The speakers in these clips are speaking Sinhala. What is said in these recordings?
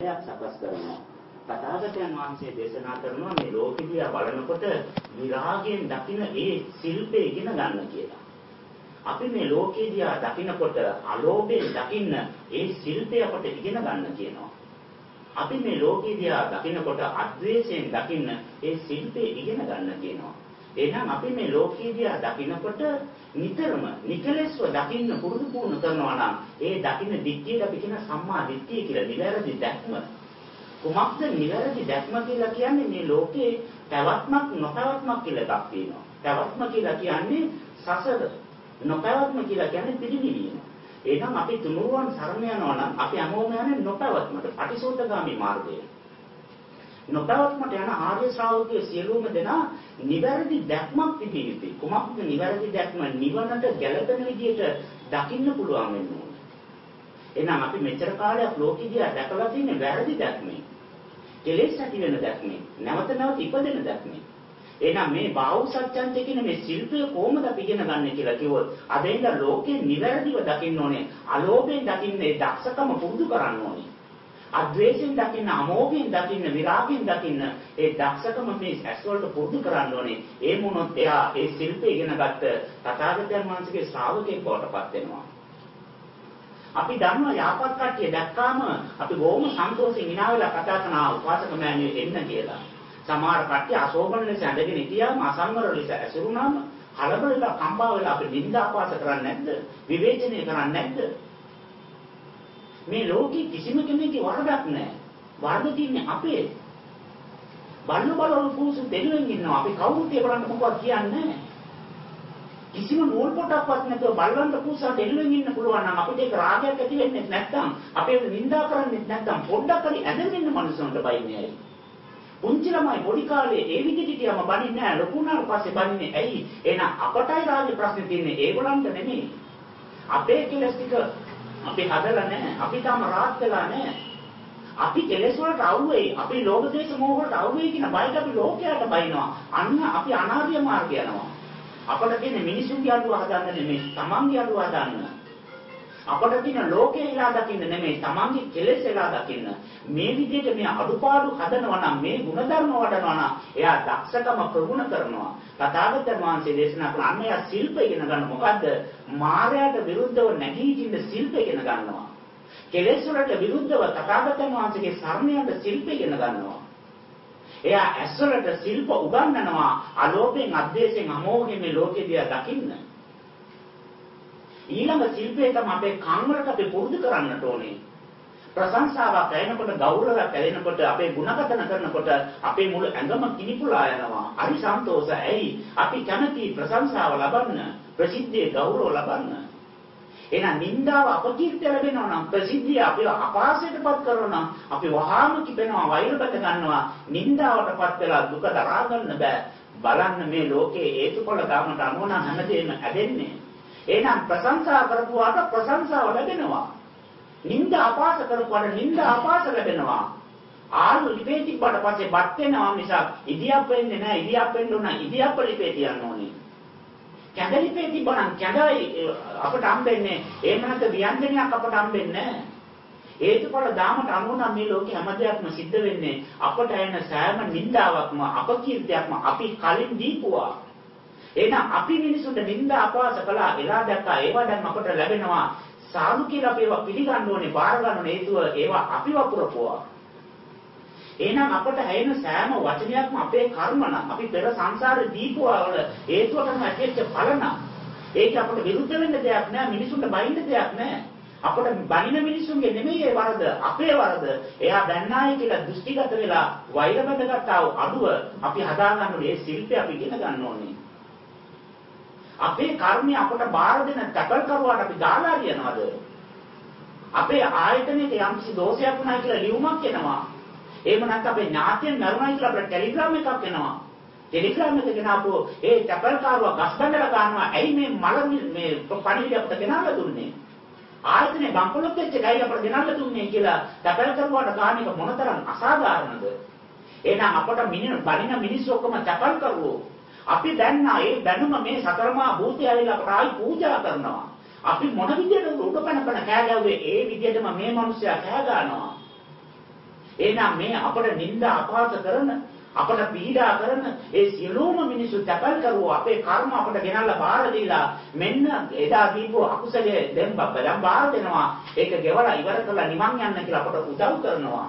සකස් කරනවා. තථාගතයන් වහන්සේ දේශනා කරනවා මේ ලෝකෙදියා බලනකොට විරාගයෙන් දකින්න ඒ ශිල්පය ඉගෙන ගන්න කියලා. අපි මේ ලෝකෙදියා දකින්නකොට අලෝභයෙන් දකින්න ඒ ශිල්පය අපට ඉගෙන ගන්න කියනවා. අපි මේ ලෝකෙදියා දකින්නකොට අද්වේෂයෙන් දකින්න ඒ ශිල්පය ඉගෙන ගන්න කියනවා. එහෙනම් අපි මේ ලෝකෙදියා දකින්නකොට නිතරම නිකලෙස්ව දකින්න පුරුදු පුහුණු කරනවා නම් ඒ දකින්න දික්කියට අපි කියන සම්මා දිට්ඨිය කියලා නිවැරදි දැක්ම. කුමක්ද නිවැරදි දැක්ම කියලා කියන්නේ මේ ලෝකේ පැවැත්මක් නොපැවැත්මක් කියලා එකක් තියෙනවා. පැවැත්ම කියලා කියන්නේ සසර. නොපැවැත්ම කියලා කියන්නේ පිළිවිලීම. එහෙනම් අපි තුනුරුවන් සරණ යනවා නම් අපි හැමෝම යන්නේ නොපැවැත්මට, පටිසෝතගාමී මාර්ගයේ. නොපැවැත්මට යන ආර්ය ශ්‍රාවකයෝ සියලුම දෙනා නිවැරදි දැක්මක් තිබිය යුතුයි. කුමක්ද නිවැරදි දැක්ම? නිවනට ගැළපෙන විදිහට දකින්න පුළුවන් වෙන්න ඕනේ. එහෙනම් අපි මෙච්චර කාලයක් ලෝකෙදියා දැකලා තියෙන වැරදි දැක්මේ. කෙලෙස් ඇති වෙන දැක්මේ. නැවත නැවත ඉපදෙන දැක්මේ. එහෙනම් මේ බාහුව සත්‍යන්ත කියන මේ ශිල්පය කොහොමද අපි ඉගෙන ගන්න කියලා කිව්වොත් අද ඉඳලා ලෝකේ නිවැරදිව දකින්න ඕනේ. අලෝභයෙන් දකින්න ඒ දක්ෂකම පුරුදු කරන්න ඕනේ. අද්වේෂයෙන් දකින්න, අමෝහයෙන් දකින්න, විරාගයෙන් දකින්න ඒ දක්ෂකම මේ ඇස් වලට පුරුදු කරන්න ඕනේ. ඒ මොනොත් එයා ඒ ශිල්පය ඉගෙනගත්ත තථාගතයන් වහන්සේගේ ශ්‍රාවකෙක් බවට පත් වෙනවා. අපි දන්නවා යාපත් කට්ටිය දැක්කාම අපි බොහොම සන්තෝෂයෙන් hina වෙලා කතා කරනවා උපාසක මෑණියෝ එන්න කියලා. සමහර කට්ටිය අශෝභන ලෙස ඇඳගෙන හිටියාම අසංවර ලෙස ඇසුරුනාම කලබල වෙලා කම්පා වෙලා අපි නිന്ദා අපහාස කරන්නේ නැද්ද? විවේචනය කරන්නේ නැද්ද? මේ ලෝකේ කිසිම කෙනෙකුගේ වරදක් නැහැ. වරද තියන්නේ අපේ. බලන පුරුසු දෙලෙන් ඉන්නවා. අපි කවුරුත් ඒ බලන්න මොකක්ද කියන්නේ නැහැ. කිසිම නූල් පොටක්වත් නැතුව බලන්න පුරුසා දෙලෙන් ඉන්න පුළුවන් නම් අපිට ඒක රාගයක් ඇති වෙන්නේ නැත්නම් අපේ නිඳා කරන්නේ නැත්නම් පොඩ්ඩක් හරි ඇදගෙන ඉන්න මනුස්සයන්ට බයින්නේ ඇයි? පුංචි ළමයි පොඩි කාලේ ඒ විදිහට කියම බනින්නේ නැහැ. ලොකු වුණාට පස්සේ බනින්නේ ඇයි? එහෙනම් අපටයි රාගේ ප්‍රශ්නේ තියෙන්නේ ඒගොල්ලන්ට නෙමෙයි. අපේ කෙලස් ටික අපි හදලා නැහැ. අපි තාම රාත් වෙලා නැහැ. අපි කෙලෙස් වලට අවුවේ. අපි ලෝභ දේශ මොහ වලට අවුවේ කියන බයිට අපි ලෝකයට බයිනවා. අන්න අපි අනාර්ය මාර්ගය යනවා. අපට තියෙන මිනිසුන්ගේ අඩුව හදන්න නෙමෙයි, තමන්ගේ අඩුව හදන්න. අපට තියෙන ලෝකේ ඉලා දකින්න නෙමෙයි, තමන්ගේ කෙලෙස් ඉලා දකින්න. මේ විදිහට මේ අඩුපාඩු හදනවා නම්, මේ ಗುಣධර්ම වඩනවා නම්, එයා දක්ෂකම ප්‍රගුණ කරනවා. තථාගතයන් වහන්සේ දේශනා කරන අන්න එයා ශිල්ප ඉගෙන ගන්න. මොකද්ද? මායාවට විරුද්ධව නැගී සිටින ශිල්ප ඉගෙන ගන්නවා. කෙලෙස් වලට විරුද්ධව තථාගතයන් වහන්සේගේ සරණ යන ශිල්ප ඉගෙන ගන්නවා. එයා ඇස්වලට ශිල්ප උගන්වනවා. අලෝභයෙන්, අද්වේෂයෙන්, අමෝහයෙන් මේ ලෝකෙදියා දකින්න. ඊළඟ ශිල්පය තමයි අපේ කන් වලට අපි පුරුදු කරන්නට ඕනේ. ප්‍රශංසාවක් ඇයෙනකොට, ගෞරවයක් ඇයෙනකොට, අපේ ගුණකථන කරනකොට අපේ මුළු ඇඟම කිනිපුලා යනවා. හරි සන්තෝෂයි. ඇයි? අපි කැමති ප්‍රශංසාව ලබන්න, ප්‍රසිද්ධිය, ගෞරව ලබන්න. එහෙනම් නිന്ദාව අපකීර්තිය ලැබෙනවා නම්, ප්‍රසිද්ධිය අපිව අපහාසයටපත් කරනවා නම්, අපි වහාම කිපෙනවා, වෛර බඳ ගන්නවා. නිന്ദාවටපත් වෙලා දුක දරා ගන්න බෑ. බලන්න මේ ලෝකේ හේතුඵල ධර්මයට අනුව නම් හැමදේම ඇදෙන්නේ. එහෙනම් ප්‍රශංසා කරපුවාට ප්‍රශංසාව ලැබෙනවා. නිന്ദා අපහාස කරපුවාට නිന്ദා අපහාස ලැබෙනවා. ආලු ලිපේ තිබ්බට පස්සේ බත් වෙනවා මිසක් ඉදියප් වෙන්නේ නැහැ. ඉදියප් වෙන්න ඕන ඉදියප් ලිපේ තියන්න ඕනේ. කැඳ ලිපේ තිබ්බනම් කැඳයි අපට හම්බෙන්නේ. එහෙම නැත්නම් ව්‍යංජනයක් අපට හම්බෙන්නේ නැහැ. හේතුඵල ධාමට අනුව නම් මේ ලෝකේ හැම දෙයක්ම සිද්ධ වෙන්නේ. අපට එන සෑම නිന്ദාවක්ම අපකීර්තියක්ම අපි කලින් දීපුවා. එහෙනම් අපි මිනිසුන්ට නිന്ദා අපහාස කළා, එලා දැක්කා, ඒවා දැන් අපට ලැබෙනවා. සාදු කියලා අපි ඒවා පිළිගන්න ඕනේ, බාර ගන්න ඕනේ. හේතුව ඒවා අපි වපුරපුවා. එහෙනම් අපට හැයෙන සෑම වචනයක්ම අපේ කර්ම නම්, අපි පෙර සංසාරේ දීපුවා වල හේතුවටම ඇතිවෙච්ච ඵල නම්. ඒක අපට විරුද්ධ වෙන්න දෙයක් නෑ, මිනිසුන්ට බයින්න දෙයක් නෑ. අපට බනින මිනිසුන්ගේ නෙමෙයි ඒ වරද, අපේ වරද. එයා දැන්නායි කියලා දෘෂ්ටිගත වෙලා වෛර බඳගත්තා වූ අඩුව අපි හදා ගන්න ඕනේ. ඒ ශිල්පය අපි ඉගෙන ගන්න ඕනේ. අපේ කර්මය අපට බාර දෙන තකල් කරුවාට අපි දාලා යනවාද? අපේ ආයතනයේ යම්කිසි දෝෂයක් වුණා කියලා ලියුමක් එනවා. එහෙම නැත්නම් අපේ ඥාතියන් මරුණා කියලා අපිට ටෙලිග්‍රෑම් එකක් එනවා. ටෙලිග්‍රෑම් එක ගෙනාවෝ ඒ තකල් කරුවා ගස් බඳලා ගන්නවා. ඇයි මේ මල මේ පණිවිඩය අපිට ගෙනාලා දුන්නේ? ආයතනයේ බම්පලොත් වෙච්ච ගයි අපිට ගෙනාලා දුන්නේ කියලා තකල් කරුවාට ගන්න එක මොනතරම් අසාධාරණද? එහෙනම් අපට බලින මිනිස්සු ඔක්කොම තකල් කරුවෝ. අපි දැන්නා ඒ දැනුම මේ සතරමා භූතය ඇවිල්ලා අපට ආයි පූජා කරනවා. අපි මොන විදියටද උඩ පැන පැන කෑ ගැව්වේ ඒ විදියටම මේ මිනිස්සයා කෑ ගන්නවා. එහෙනම් මේ අපට නිନ୍ଦා අපහාස කරන අපට පීඩා කරන ඒ සියලුම මිනිසු තැපල් කරුවා අපේ කර්ම අපට ගෙනල්ලා බාර දීලා මෙන්න එදා දීපු අකුසලයේ දැන් බාර දෙනවා. ඒක ගෙවලා ඉවර කරලා නිවන් යන්න කියලා අපට උදව් කරනවා.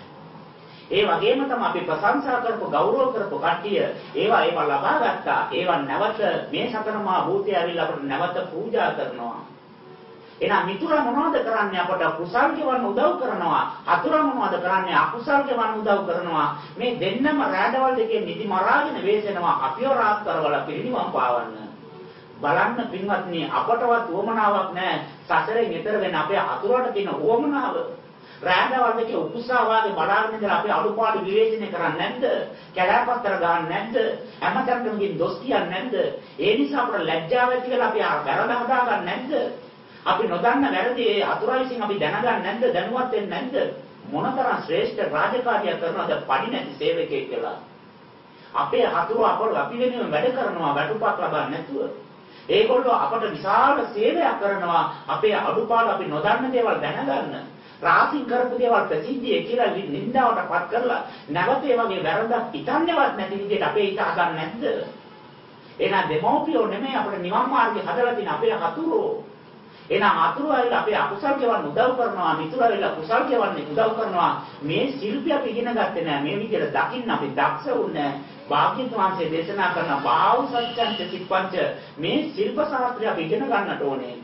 ඒ වගේම තමයි අපි ප්‍රශංසා කරපු ගෞරව කරපු කට්ටිය ඒවා ලබා ගත්තා. ඒවා නැවත මේ සතර මහා භූතය ඇවිල්ලා අපට නැවත පූජා කරනවා. එහෙනම් මිතුරා මොනවද කරන්නේ අපට කුසල් කෙවන්න උදව් කරනවා. අතුරා මොනවද කරන්නේ අකුසල් කෙවන්න උදව් කරනවා. මේ දෙන්නම රැඳවල් දෙකේ නිදි මරාගෙන වේසෙනවා අපිව රාත් කරවල පිරිනිවන් පාවන්න. බලන්න පින්වත්නි අපටවත් උවමනාවක් නැහැ. සසරෙන් ඈතර වෙන අපේ අතුරට තියෙන උවමනාව. රැඳවල් දෙකේ උකුසාවාගේ බලාගෙන ඉඳලා අපි අඩුපාඩු විවේචනය කරන්නේ නැද්ද? කැලෑපත්තර ගන්න නැද්ද? හැමතැනම ගින් දොස් කියන්නේ නැද්ද? ඒ නිසා අපට ලැජ්ජාව ඇති වෙලා අපි වැරදි හදා ගන්න නැද්ද? අපි නොදන්න වැරදි ඒ අතුරා විසින් අපි දැනගන්නේ නැද්ද? දැනුවත් වෙන්නේ නැද්ද? මොනතරම් ශ්‍රේෂ්ඨ රාජකාරියක් කරනවද පඩි නැති සේවකයෙක් කියලා. අපේ හතුරු අපි වෙනුවෙන් වැඩ කරනවා වැටුපක් ලබන්නේ නැතුව. ඒගොල්ලෝ අපට විශාල සේවයක් කරනවා අපේ අඩුපාඩු අපි නොදන්න දේවල් දැනගන්න. රාසින් කරපු දේවල් ප්‍රසිද්ධිය කියලා නින්දාවටපත් කරලා නැවත ඒ වගේ වැරද්දක් හිතන්නේවත් නැති විදිහට අපේ හිත හදන්නේ නැද්ද? එහෙනම් දෙමෝපියෝ නෙමෙයි අපේ නිවන් මාර්ගය හදලා තියෙන අපේ හතුරෝ. එහෙනම් අතුරුයිලා අපේ අකුසල් කෙවන්න උදව් කරනවා, මිතුරුයිලා කුසල් කෙවන්න උදව් කරනවා. මේ ශිල්පය අපි ඉගෙන ගත්තේ නැහැ. මේ විදිහට දකින්න අපි දක්ෂ වුණේ නැහැ. භාග්‍යවතුන් වහන්සේ දේශනා කරන බාහුව සත්‍යංච සිප්පංච මේ ශිල්ප ශාස්ත්‍රය අපි ඉගෙන ගන්නට ඕනේ.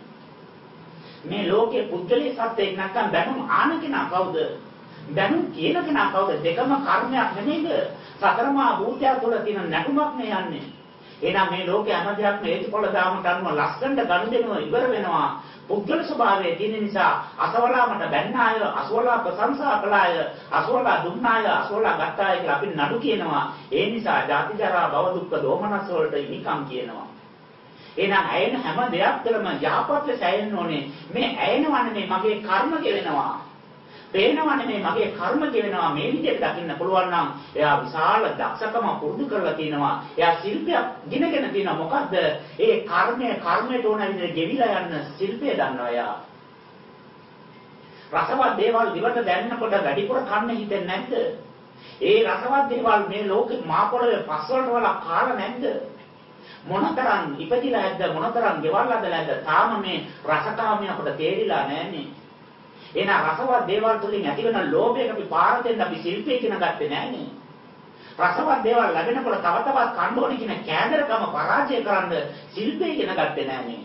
මේ ලෝකේ පුද්ගලික සත්‍යයක් නැත්නම් බැනුම් ආන කෙනා කවුද? බැනුම් කියන කෙනා කවුද? දෙකම කර්මයක් නෙමෙයිද? සතරමා භූතය තුළ තියෙන නැටුමක් නේ යන්නේ. එහෙනම් මේ ලෝකේ හැම දෙයක්ම හේතුඵල ධාමයට අනුව ලස්සනට ගනුදෙනුව ඉවර වෙනවා. පුද්ගල ස්වභාවයේ තියෙන නිසා අසවලාමට බැන්න අය, අසවලා ප්‍රශංසා කළ අය, අසවලා දුන්න අය, අසවලා ගත්ත අය කියලා අපි නඩු කියනවා. ඒ නිසා ජාති ජරා භව දුක්ඛ දෝමනස් වලට නිකම් කියනවා. එහෙනම් ඇයෙන හැම දෙයක් තුළම යහපත් ලෙස ඇයෙන්න ඕනේ. මේ ඇයෙනවන්නේ මේ මගේ කර්ම ගෙවෙනවා. පේනවන්නේ මේ මගේ කර්ම ගෙවෙනවා. මේ විදිහට දකින්න පුළුවන් නම් එයා විශාල දක්ෂකම පුරුදු කරලා තිනවා. එයා ශිල්පයක් ගිනගෙන තිනවා. මොකද්ද? ඒ කර්මයට ඕන විදිහට ගෙවිලා යන ශිල්පය දන්නවා එයා. රසවත් දේවල් දිවට දැනෙනකොට වැඩිපුර කන්න හිතෙන්නේ නැද්ද? ඒ රසවත් දේවල් මේ ලෝකේ මා පොළවේ පස්වලට වල කාලා නැද්ද? මොනතරම් ඉපදිලා ඇද්ද මොනතරම් ගෙවල් අදලාද තාම මේ රසකාමිය අපට තේරිලා නැන්නේ. එහෙනම් රසවත් දේවල් තුලින් ඇතිවන ලෝභයට අපි පාර දෙන්න අපි ශිල්පය ඉගෙන ගත්තේ නැන්නේ. රසවත් දේවල් ලැබෙනකොට තව තවත් කන්න ඕනේ කියන කෑදරකම පරාජය කරන්න ශිල්පය ඉගෙන ගත්තේ නැන්නේ.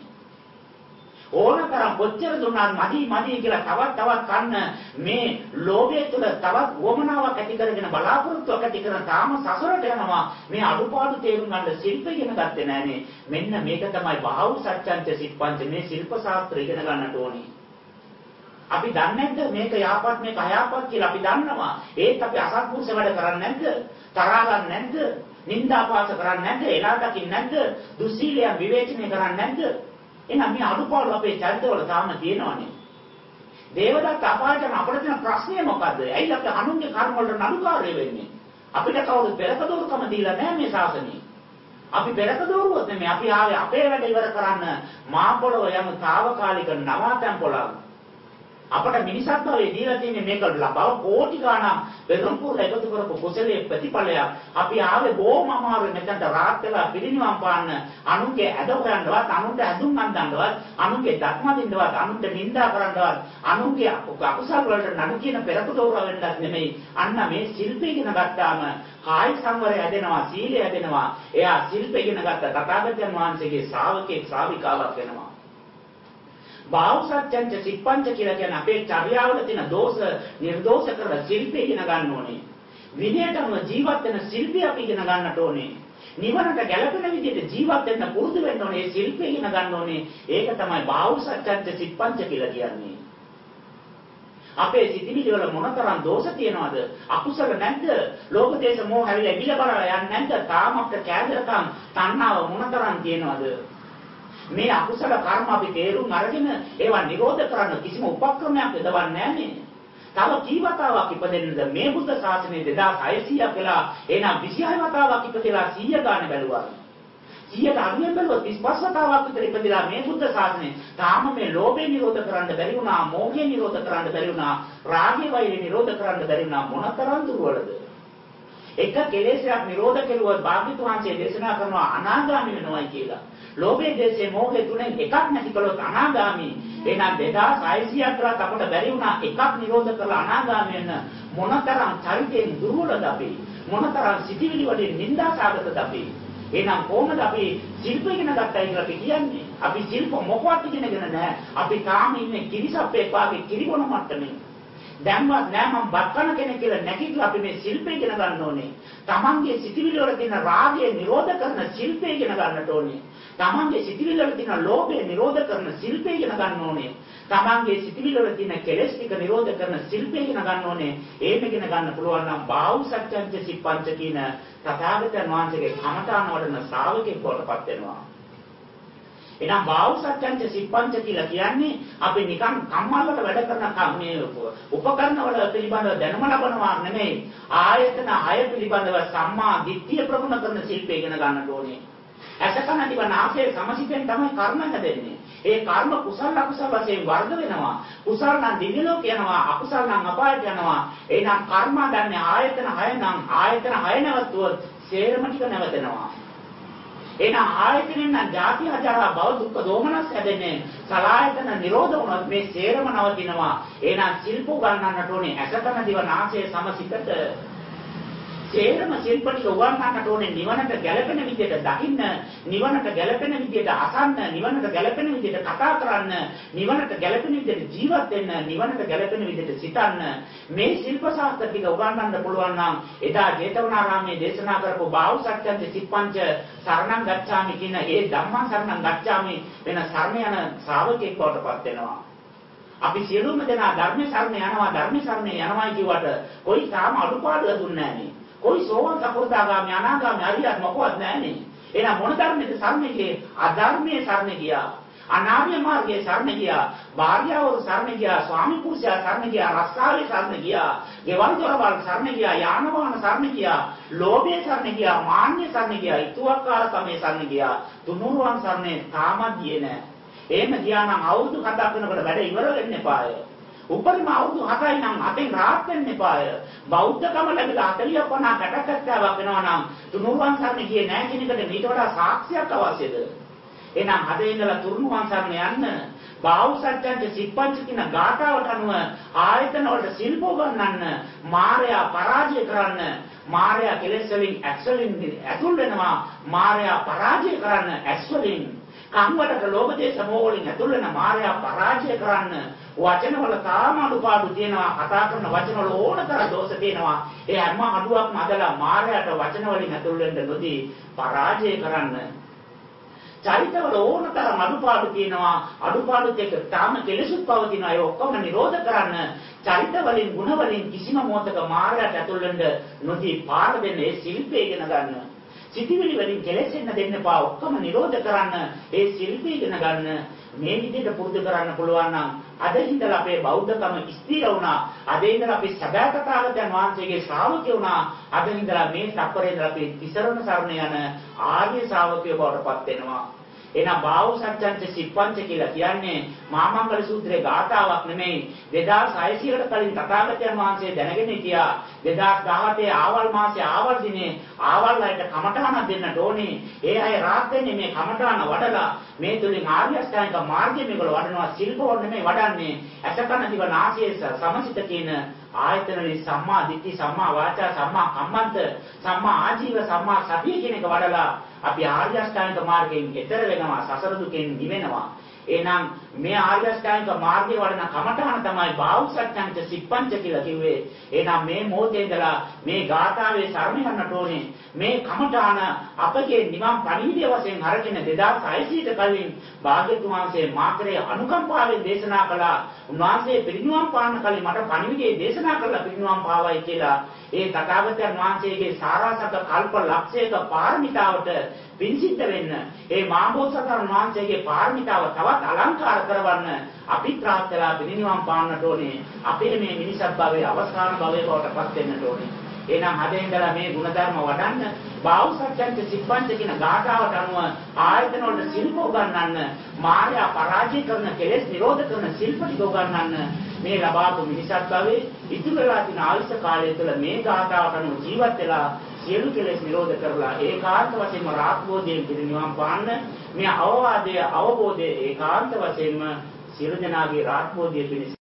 ඕනතරම් කොච්චර දුන්නාත් මදි කියලා තවත් කන්න මේ ලෝභය තුළ තවත් වමනාවක් ඇති කරගෙන බලාපොරොත්තුවක් ඇති කරන තාම සසරට යනවා. මේ අඩුපාඩු තේරුම් ගන්න ශිල්ප ඉගෙන ගත්තේ නැහනේ. මෙන්න මේක තමයි බාහුව සත්‍යංච සිප්පංච මේ ශිල්ප ශාස්ත්‍රය ඉගෙන ගන්නට ඕනේ. අපි දන්නේ නැද්ද මේක යහපත් මේක අයහපත් කියලා අපි දන්නවා. ඒත් අපි අසත්පුරුෂ වැඩ කරන්නේ නැද්ද? තරහා ගන්න නැද්ද? නින්දාපාස කරන්නේ නැද්ද? එලා දකින්නේ නැද්ද? දුස්සීලයන් විවේචනය කරන්නේ නැද්ද? එහෙනම් මේ අඩුපාඩු අපේ චරිතවල තාම තියෙනවානේ. දේවදත්ත අපායතන අපිට තියෙන ප්‍රශ්නේ මොකද්ද? ඇයි අපි අනුන්ගේ කර්ම වලට නඩුකාරය වෙන්නේ? අපිට කවුරුත් පෙරකදෝරුකම දීලා නැහැ මේ ශාසනයේ. අපි පෙරකදෝරුවොත් නෙමෙයි අපි ආවේ අපේ වැඩ ඉවර කරන්න මා පොළොව යන తాවකාලික නවාතැන් පොළොව. අපට මිනිසත් භවයේ දීලා තියෙන්නේ මේක ලබව කෝටි ගණන් පෙරම්පුර එකතු කරපු කුසලයේ ප්‍රතිඵලය. අපි ආවේ බොහොම අමාරුයි මෙතනට රාත් වෙලා පිරිනිවන් පාන්න. අනුන්ගේ ඇද හොයන්නවත්, අනුන්ට ඇඳුම් අඳින්නවත්, අනුන්ගේ ධර්ම දින්නවත්, අනුන්ට නිඳා කරන්නවත්, අනුන්ගේ අකුසල වලට නඩු කියන පෙරකදෝරුව වෙන්නත් නෙමෙයි. අන්න මේ ශිල්පය ඉගෙන ගත්තාම කාය සංවරය ඇදෙනවා, සීලය ඇදෙනවා. එයා ශිල්පය ඉගෙන ගත්ත තථාගතයන් වහන්සේගේ ශ්‍රාවකෙක් ශ්‍රාවිකාවක් වෙනවා. බාහුව සත්‍යංච සිප්පංච කියලා කියන අපේ චර්යාවල තියෙන දෝෂ නිර්දෝෂ කරලා ශිල්පය ඉගෙන ගන්න ඕනේ. විනයටම ජීවත් වෙන ශිල්පය අපි ඉගෙන ගන්නට ඕනේ. නිවනට ගැළපෙන විදිහට ජීවත් වෙන්න පුරුදු වෙන්න ඕනේ. ඒ ශිල්පය ඉගෙන ගන්න ඕනේ. ඒක තමයි බාහුව සත්‍යංච සිප්පංච කියලා කියන්නේ. අපේ සිතිවිලි වල මොනතරම් දෝෂ තියනවද? අකුසල නැද්ද? ලෝභ දේශ මොහ හැවිලා ඉබිල බලලා යන්නේ නැද්ද? තාම අපිට කෑදරකම් තණ්හාව මොනතරම් තියනවද? මේ අකුසල කර්ම අපි තේරුම් අරගෙන ඒවා නිරෝධ කරන්න කිසිම උපක්‍රමයක් යොදවන්නේ නැන්නේ. තව කී වතාවක් ඉපදෙන්නද මේ බුද්ධ ශාසනයේ 2600ක් වෙලා එහෙනම් 26 වතාවක් ඉපදෙලා 100 ගානේ බැලුවා. 100 බැලුවොත් 35 වතාවක් විතර ඉපදිලා මේ බුද්ධ ශාසනය තාම මේ ලෝභය නිරෝධ කරන්න බැරි වුණා, මෝහය නිරෝධ කරන්න බැරි වුණා, රාගය වෛරය නිරෝධ කරන්න බැරි වුණා. මොනතරම් දුර්වලද? එක කෙලෙසයක් නිරෝධ කෙරුවොත් භාග්‍යවතුන් වහන්සේ දේශනා කරනවා අනාගාමී වෙනවයි කියලා. ලෝභය, දේශය, මෝහය තුනෙන් එකක් නැති කළොත් අනාගාමී. එහෙනම් 2600ක් අපට බැරි වුණා එකක් නිරෝධ කරලා අනාගාමී වෙන්න. මොනතරම් චරිතයෙන් දුර්වලද අපි? මොනතරම් සිටිවිලි වලින් නිന്ദාසාගතද අපි? එහෙනම් කොහොමද අපි ශිල්ප ඉගෙන ගත්තයි කියලා අපි කියන්නේ? අපි ශිල්ප මොකවත් ඉගෙනගෙන නැහැ. අපි තාම ඉන්නේ කිරිසප්පේ පාගේ කිරිබොන මට්ටමේ. දැන්වත් නෑ මම බක්කන කෙනෙක් කියලා නැගිටලා අපි මේ ශිල්පය ඉගෙන ගන්න ඕනේ. තමන්ගේ සිතිවිලි වල තියෙන රාගය නිරෝධ කරන ශිල්පය ඉගෙන ගන්නට ඕනේ. තමන්ගේ සිතිවිලි වල තියෙන ලෝභය නිරෝධ කරන ශිල්පය ඉගෙන ගන්න ඕනේ. තමන්ගේ සිතිවිලි වල තියෙන කෙලෙස් ටික නිරෝධ කරන ශිල්පය ඉගෙන ගන්න ඕනේ. ඒක ඉගෙන ගන්න පුළුවන් නම් බාහුව සත්‍යංච සිප්පංච කියන තථාගතයන් වහන්සේගේ කමඨාන වඩන ශ්‍රාවකෙක් බවටපත් වෙනවා. එහෙනම් බාහුව සත්‍යංච සිප්පංච කියලා කියන්නේ අපි නිකන් කම්මල්ලට වැඩ කරන මේ උපකරණ වල පිළිබඳව දැනුම ලබනවා නෙමෙයි. ආයතන 6 පිළිබඳව සම්මා දිට්ඨිය ප්‍රගුණ කරන ශිල්පය ඉගෙන ගන්නට ඕනේ. අසකන දිවනාසේ සමසිතෙන් තමයි කර්ම හැදෙන්නේ. ඒ කර්ම කුසල අකුසල වශයෙන් වර්ධ වෙනවා. කුසල නම් දිව්‍ය ලෝක යනවා, අකුසල නම් අපායට යනවා. එහෙනම් කර්ම දන්නේ ආයතන 6 නම් ආයතන 6 නැවතුවොත් සේරම ටික නැවතෙනවා. එහෙනම් ආයතනෙන් නම් ජාති අජරා භව දුක්ඛ දෝමනස් හැදෙන්නේ. සලආයතන නිරෝධ වුණොත් මේ සේරම නවතිනවා. එහෙනම් ශිල්ප ගන්නන්නට ඕනේ අසකන දිවනාසේ සමසිතට. සේරම ශිල්ප ටික උගන්වන්නට ඕනේ නිවනට ගැලපෙන විදිහට දකින්න, නිවනට ගැලපෙන විදිහට අසන්න, නිවනට ගැලපෙන විදිහට කතා කරන්න, නිවනට ගැලපෙන විදිහට ජීවත් වෙන්න, නිවනට ගැලපෙන විදිහට සිතන්න. මේ ශිල්ප ශාස්ත්‍ර ටික උගන්වන්න පුළුවන් නම් එදා ජේතවනාරාමයේ දේශනා කරපු බාහුව සත්‍යංච සිප්පංච සරණං ගච්ඡාමි කියන ඒ ධම්මං සරණං ගච්ඡාමි වෙන සරණ යන ශ්‍රාවකෙක් බවටපත් වෙනවා. අපි සියලුම දෙනා ධර්ම සරණ යනවා කියවට කොයි තාම අඩුපාඩු දුන්නේ නැහැ. કોઈ සෝවාන් සකෘදාගාමි අනාගාමි අරියත් මොකවත් නැහැනේ. එහෙනම් මොන ධර්මයේද සරණ ගියේ? අධර්මයේ සරණ ගියා. අනාර්ය මාර්ගයේ සරණ ගියා. භාර්යාවරු සරණ ගියා. ස්වාමි පුරුෂයා සරණ ගියා. රස්සාවේ සරණ ගියා. ගෙවල් දොරවල් සරණ ගියා. යාන වාහන සරණ ගියා. ලෝභයේ සරණ ගියා. මාන්නයේ සරණ ගියා. ඊතුවක්කාරකමේ සරණ ගියා. තුනුරුවන් සරණේ තාමත් ගියේ නැහැ. එහෙම ගියා නම් අවුරුදු 7ක් වෙනකොට වැඩ ඉවර වෙන්න එපාය. උපරිම අවුරුදු 7යි නම් අතෙන් රාත් වෙන්න එපාය. බෞද්ධකම ලැබිලා 40 50 කටකට්ටාවක් වෙනවා නම් තුනුරුවන් සරණ ගියේ නැහැ කියන එකට ඊට වඩා සාක්ෂියක් අවශ්‍යද? එහෙනම් අද ඉඳලා තුනුරුවන් සරණ යන්න බාහුව සත්‍යංච සිප්පංච කියන ගාථාවට අනුව ආයතන වලට ශිල්ප ගන්නන්න, මායя පරාජය කරන්න, මායя කෙලෙස් වලින් ඇතුල් වෙනවා, මායя පරාජය කරන්න ඇස් වලින් කම්වලට ලෝභ දේශ මොහ වලින් ඇතුල් වෙන මායя පරාජය කරන්න. වචන වල තාම අඩුපාඩු තියෙනවා. කතා කරන වචන වල ඕනතර දෝෂ තියෙනවා. ඒ හැම අඩුවක්ම අදලා මායයට වචන වලින් ඇතුල් වෙන්න නොදී පරාජය කරන්න. චරිතවල ඕනතරම් අඩුපාඩු තියෙනවා. අඩුපාඩුත් එක්ක තාම කෙලෙසුත් පවතිනවා. ඒ ඔක්කොම නිරෝධ කරන්න. චරිත වලින් ගුණ වලින් කිසිම මොහතක මායයට ඇතුල් වෙන්න නොදී පාර දෙන්න ඒ ශිල්පය ඉගෙන ගන්න. සිතිවිලි වලින් කෙලෙසෙන්න දෙන්න එපා. ඔක්කොම නිරෝධ කරන්න. ඒ ශිල්පය ඉගෙන ගන්න. මේ විදිහට පුරුදු කරන්න පුළුවන් නම් අද ඉඳලා අපේ බෞද්ධකම ස්ථිර වුණා. අද ඉඳලා අපි සබෑ තථාගතයන් වහන්සේගේ ශ්‍රාවකයෝ වුණා. අද ඉඳලා මේ තප්පරේ ඉඳලා අපි තිසරණ සරණ යන ආර්ය ශ්‍රාවකයෝ බවට පත් වෙනවා. එහෙනම් බාහුව සත්‍යංච සිප්පංච කියලා කියන්නේ මාමංගල සූත්‍රයේ ගාථාවක් නෙමෙයි. 2600කට කලින් තථාගතයන් වහන්සේ දැනගෙන හිටියා 2018 ආවල් මාසේ ආවල් දිනේ ආවල් අයට කමඨාන දෙන්නට ඕනේ. ඒ අය රාත් වෙන්නේ මේ කමඨාන වඩලා මේ තුලින් ආර්ය අෂ්ටාංගික මාර්ගය මේගොල්ලෝ වඩනවා. ශිල්පවල නෙමෙයි වඩන්නේ. අසකන දිව නාසයේ සමසිත කියන ආයතනවලින් සම්මා දිට්ඨි, සම්මා වාචා, සම්මා කම්මන්ත, සම්මා ආජීව, සම්මා සතිය කියන එක වඩලා අපි ආර්ය අෂ්ටාංගික මාර්ගයෙන් ඈතර වෙනවා. සසර දුකෙන් නිවෙනවා. එහෙනම් මේ ආර්ය අෂ්ටාංගික මාර්ගයේ වඩන කමඨාන තමයි බාහුව සත්‍යංච සිප්පංච කියලා කිව්වේ. එහෙනම් මේ මොහොතේ ඉඳලා මේ ගාථාවේ සරණ යන්නට ඕනේ. මේ කමඨාන අපගේ නිවන් පණිවිඩය වශයෙන් අරගෙන 2600ට කලින් භාග්‍යවතුන් වහන්සේ මාත්‍රේ අනුකම්පාවෙන් දේශනා කළා. උන්වහන්සේ පිරිනිවන් පාන්න කලින් මට පණිවිඩය දේශනා කළා පිරිනිවන් පාවයි කියලා. ඒ තථාගතයන් වහන්සේගේ සාරාසක කල්ප ලක්ෂයක පාරමිතාවට පින් සිද්ධ වෙන්න. ඒ මාබෝසතරන් වහන්සේගේ පාරමිතාව තවත් අලංකාර කරවන්න අපි ප්‍රාර්ථනා පිළිනිවන් පාන්නට ඕනේ. අපේ මේ මිනිසත් භවයේ අවසාන භවයේ බවට පත් වෙන්නට ඕනේ. එහෙනම් හදෙන්දලා මේ ಗುಣධර්ම වඩන්න බාහුසත්‍යංච සිප්පංච කියන ගාථාවට අනුව ආයතන වල ශිල්ප උගන්වන්න මායා පරාජය කරන කෙලෙස් නිරෝධ කරන ශිල්ප ටික උගන්වන්න මේ ලබාපු මිනිසත් භවයේ ඉතුරු වෙලා තියෙන ආයුෂ කාලය තුළ මේ ගාථාවට අනුව ජීවත් වෙලා සියලු කෙලෙස් නිරෝධ කරලා ඒකාන්ත වශයෙන්ම රාත්බෝධයෙන් පිරිනිවන් පාන්න මේ අවවාදයේ අවබෝධයේ ඒකාන්ත වශයෙන්ම සියලු දෙනාගේ රාත්බෝධය පිණිස